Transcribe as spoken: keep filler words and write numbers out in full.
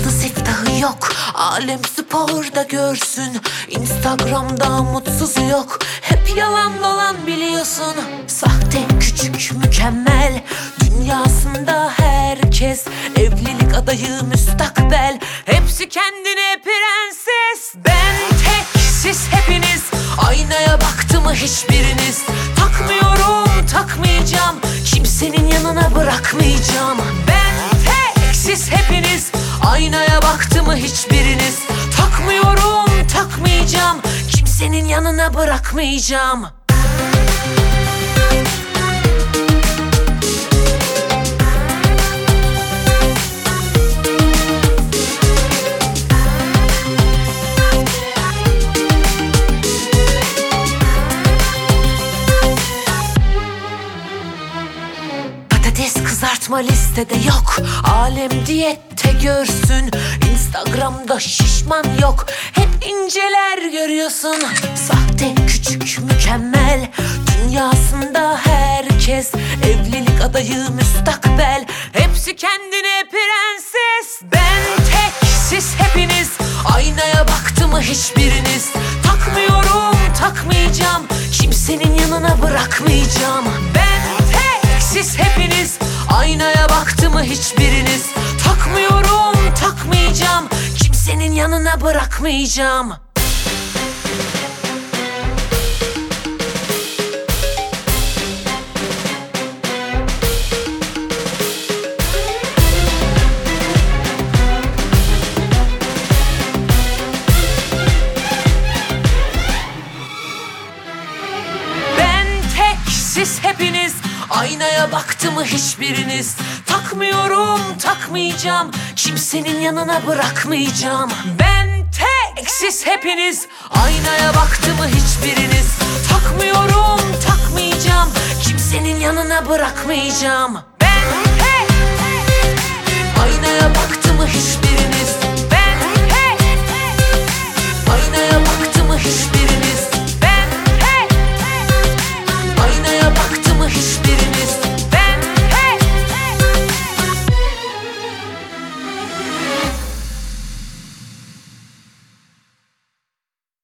Yıldız iftahı yok, alem sporda görsün. Instagram'da mutsuzu yok, hep yalan dolan biliyorsun. Sahte küçük mükemmel, dünyasında herkes evlilik adayı müstakbel. Hepsi kendine prenses, ben tek siz hepiniz. Aynaya baktı mı hiçbiriniz? Takmıyorum, takmayacağım, kimsenin yanına bırakmayacağım. Ben tek siz hepiniz. Aynaya baktı mı hiçbiriniz? Takmıyorum, takmayacağım, kimsenin yanına bırakmayacağım. Patates kızartma listede yok, alem diyette görsün. Instagram'da şişman yok, hep inceler görüyorsun. Sahte küçük mükemmel, dünyasında herkes evlilik adayı müstakbel. Hepsi kendine prenses, ben tek siz hepiniz. Aynaya baktı mı hiçbiriniz? Takmıyorum, takmayacağım, kimsenin yanına bırakmayacağım. Ben tek siz hepiniz. Aynaya baktı mı hiçbiriniz? Takmıyorum, takmayacağım, kimsenin yanına bırakmayacağım. Ben tek siz hepiniz. Aynaya baktı mı hiçbiriniz? Takmıyorum, takmayacağım, kimsenin yanına bırakmayacağım. Ben tek siz hepiniz. Aynaya baktı mı hiçbiriniz? Takmıyorum, takmayacağım, kimsenin yanına bırakmayacağım. Ben tek. Aynaya baktı mı hiçbiriniz? Ben tek. Aynaya baktı mı hiçbiriniz?